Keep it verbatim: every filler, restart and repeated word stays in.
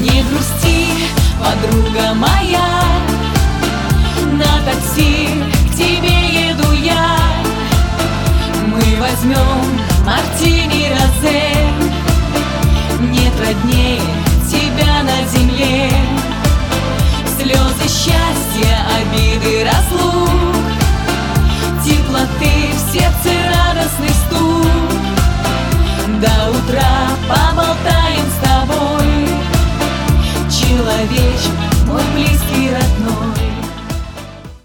Не грусти, подруга моя, на такси к тебе еду я. Мы возьмем мартини розе, нет роднее тебя на земле. Слезы счастья, обиды разлук, теплоты в сердце, радостный стук. До утра поболтаем с тобой, человечек мой близкий